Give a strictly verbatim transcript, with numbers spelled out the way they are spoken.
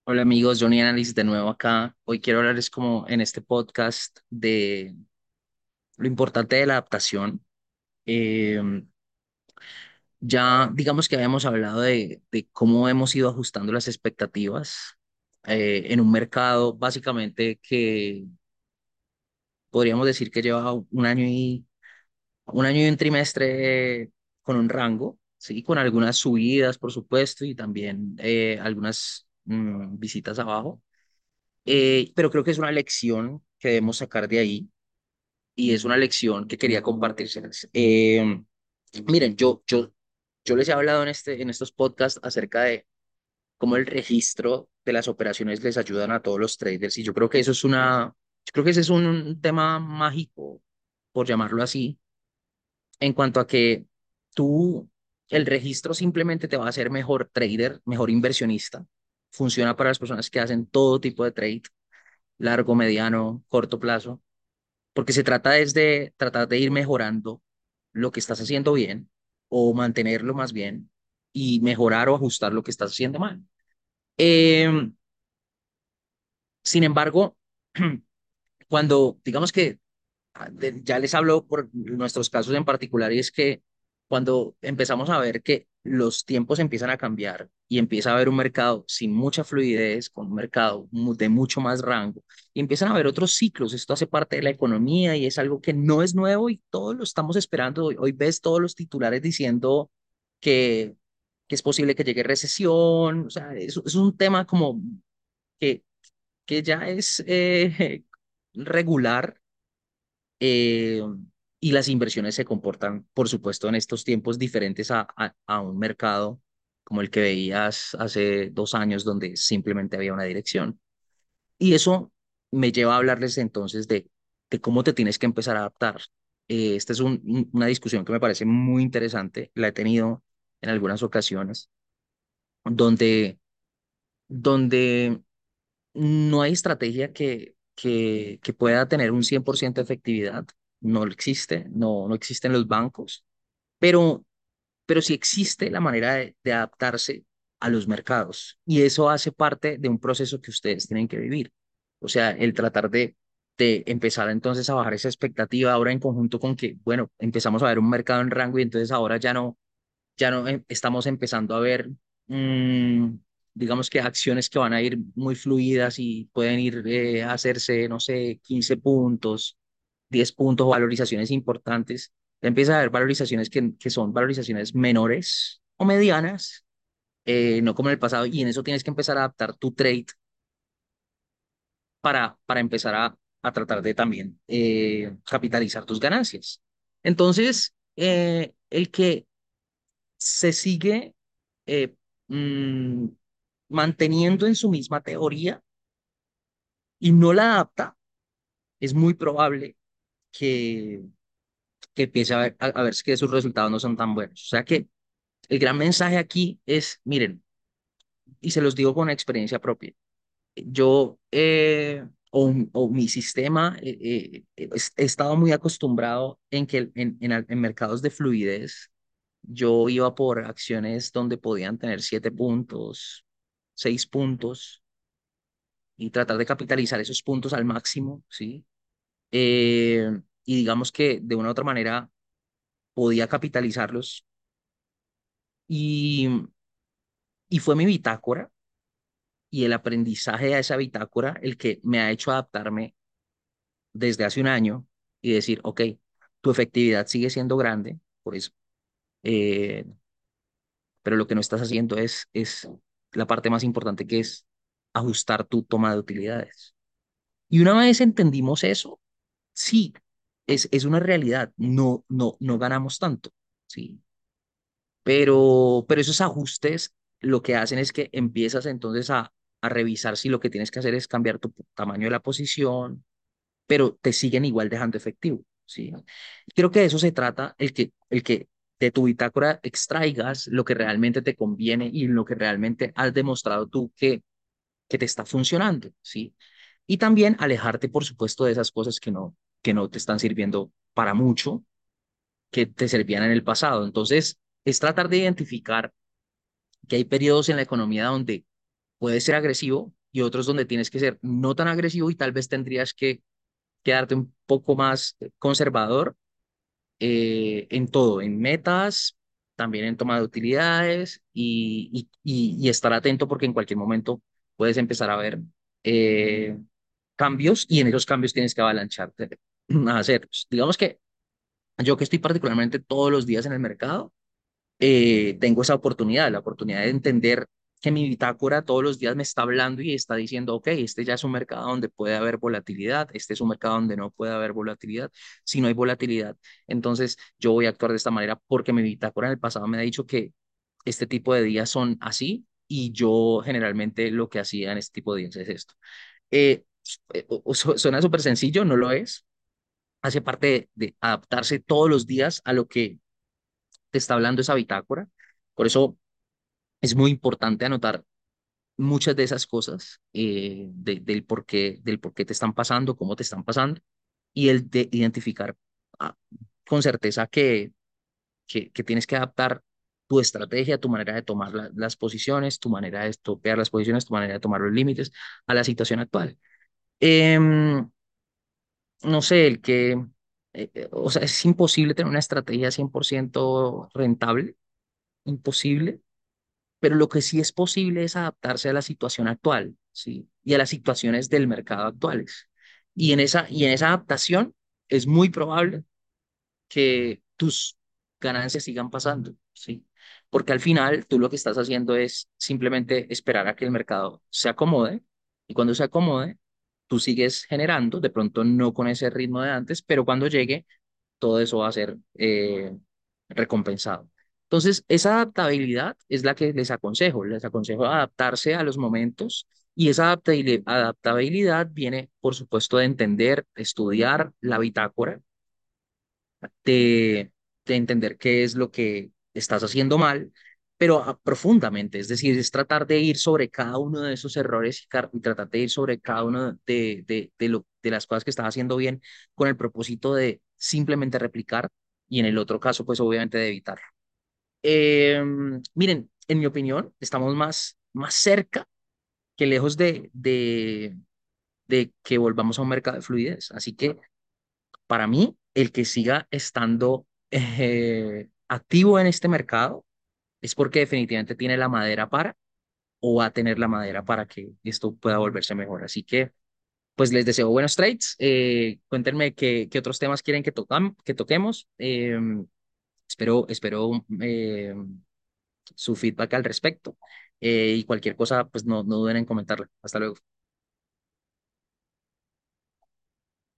Hola amigos, Johnny Analysis de nuevo acá. Hoy quiero hablarles como en este podcast de lo importante de la adaptación. Eh, ya digamos que habíamos hablado de, de cómo hemos ido ajustando las expectativas eh, en un mercado básicamente que podríamos decir que lleva un año y un año y un trimestre con un rango, sí, con algunas subidas por supuesto y también eh, algunas mm, visitas abajo. Eh, pero creo que es una lección que debemos sacar de ahí y es una lección que quería compartírselas. Eh, miren, yo, yo, yo les he hablado en, este, en estos podcasts acerca de cómo el registro de las operaciones les ayudan a todos los traders y yo creo que eso es una, yo creo que ese es un, un tema mágico, por llamarlo así, en cuanto a que tú, el registro simplemente te va a hacer mejor trader, mejor inversionista. Funciona para las personas que hacen todo tipo de trade, largo, mediano, corto plazo, porque se trata es de tratar de ir mejorando lo que estás haciendo bien o mantenerlo más bien y mejorar o ajustar lo que estás haciendo mal. Eh, Sin embargo, cuando digamos que ah, de- ya les hablo por nuestros casos en particular, y es que cuando empezamos a ver que los tiempos empiezan a cambiar y empieza a haber un mercado sin mucha fluidez, con un mercado mu- de mucho más rango, y empiezan a haber otros ciclos, esto hace parte de la economía y es algo que no es nuevo y todos lo estamos esperando. Hoy, hoy ves todos los titulares diciendo que, que es posible que llegue recesión, o sea, es, es un tema como que, que ya es eh, regular, eh, y las inversiones se comportan, por supuesto, en estos tiempos diferentes a, a, a un mercado como el que veías hace dos años, donde simplemente había una dirección. Y eso me lleva a hablarles entonces de, de cómo te tienes que empezar a adaptar. Eh, esta es un- un- una discusión que me parece muy interesante, la he tenido en algunas ocasiones, donde, donde no hay estrategia que, que, que pueda tener un cien por ciento de efectividad. No existe, no, no existe en los bancos, pero, pero sí existe la manera de, de adaptarse a los mercados. Y eso hace parte de un proceso que ustedes tienen que vivir. O sea, el tratar de, de empezar entonces a bajar esa expectativa ahora en conjunto con que, bueno, empezamos a ver un mercado en rango y entonces ahora ya no ya no em- estamos empezando a ver, mm, digamos que acciones que van a ir muy fluidas y pueden ir eh, a hacerse, no sé, quince puntos, diez puntos, valorizaciones importantes. Ya empieza a haber valorizaciones que, que son valorizaciones menores o medianas, eh, no como en el pasado, y en eso tienes que empezar a adaptar tu trade para, para empezar a, a tratar de también eh, capitalizar tus ganancias. Entonces, eh, el que se sigue eh, mm, manteniendo en su misma teoría y no la adapta, es muy probable que, que empiece a ver, a, a ver que sus resultados no son tan buenos. O sea que el gran mensaje aquí es, miren, y se los digo con experiencia propia, yo eh, o, o mi sistema, eh, eh, eh, he estado muy acostumbrado en que en, en, en mercados de fluidez yo iba por acciones donde podían tener siete puntos, seis puntos y tratar de capitalizar esos puntos al máximo, ¿sí? Eh, y digamos que de una u otra manera podía capitalizarlos y, y fue mi bitácora y el aprendizaje a esa bitácora el que me ha hecho adaptarme desde hace un año y decir, ok, tu efectividad sigue siendo grande, por eso, eh, pero lo que no estás haciendo es, es la parte más importante que es ajustar tu toma de utilidades. Y una vez entendimos eso, sí, es, es una realidad, no, no, no ganamos tanto, sí, pero, pero esos ajustes lo que hacen es que empiezas entonces a, a revisar si lo que tienes que hacer es cambiar tu tamaño de la posición, pero te siguen igual dejando efectivo, ¿sí? Creo que de eso se trata, el que, el que de tu bitácora extraigas lo que realmente te conviene y lo que realmente has demostrado tú que, que te está funcionando, ¿sí? Y también alejarte, por supuesto, de esas cosas que no, que no te están sirviendo para mucho, que te servían en el pasado. Entonces, es tratar de identificar que hay periodos en la economía donde puedes ser agresivo y otros donde tienes que ser no tan agresivo y tal vez tendrías que quedarte un poco más conservador eh, en todo, en metas, también en toma de utilidades y, y, y- y estar atento porque en cualquier momento puedes empezar a ver eh, cambios y en esos cambios tienes que avalancharte a hacerlos. Digamos que yo que estoy particularmente todos los días en el mercado, eh, tengo esa oportunidad, la oportunidad de entender que mi bitácora todos los días me está hablando y está diciendo, ok, este ya es un mercado donde puede haber volatilidad, este es un mercado donde no puede haber volatilidad. Si no hay volatilidad, entonces yo voy a actuar de esta manera porque mi bitácora en el pasado me ha dicho que este tipo de días son así y yo generalmente lo que hacía en este tipo de días es esto. Eh, eh, o- o- su- Suena súper sencillo, no lo es. Hace parte de, de adaptarse todos los días a lo que te está hablando esa bitácora. Por eso es muy importante anotar muchas de esas cosas eh, de- del por qué, del por qué te están pasando, cómo te están pasando, y el de identificar ah, con certeza que, que, que tienes que adaptar tu estrategia, tu manera de tomar la- las posiciones, tu manera de topear las posiciones, tu manera de tomar los límites a la situación actual. Em, no sé, el que, eh, eh, o sea, es imposible tener una estrategia cien por ciento rentable, imposible, pero lo que sí es posible es adaptarse a la situación actual, ¿sí? Y a las situaciones del mercado actuales. Y en esa, y en esa adaptación es muy probable que tus ganancias sigan pasando, ¿sí? Porque al final tú lo que estás haciendo es simplemente esperar a que el mercado se acomode y cuando se acomode, tú sigues generando, de pronto no con ese ritmo de antes, pero cuando llegue todo eso va a ser eh, recompensado. Entonces, esa adaptabilidad es la que les aconsejo. Les aconsejo adaptarse a los momentos y esa adaptabili- adaptabilidad viene, por supuesto, de entender, estudiar la bitácora, de, de entender qué es lo que estás haciendo mal, pero ah, profundamente. Es decir, es tratar de ir sobre cada uno de esos errores y, car- y tratar de ir sobre cada uno de, de, de, lo, de las cosas que estás haciendo bien con el propósito de simplemente replicar y en el otro caso, pues obviamente de evitar. Eh, Miren, en mi opinión, estamos más, más cerca que lejos de, de, de que volvamos a un mercado de fluidez. Así que para mí, el que siga estando eh, activo en este mercado es porque definitivamente tiene la madera para o va a tener la madera para que esto pueda volverse mejor. Así que, pues les deseo buenos trades. Eh, cuéntenme qué, qué otros temas quieren que, tocam, que toquemos. Eh, espero espero eh, su feedback al respecto. Eh, y cualquier cosa, pues no, no duden en comentarlo. Hasta luego.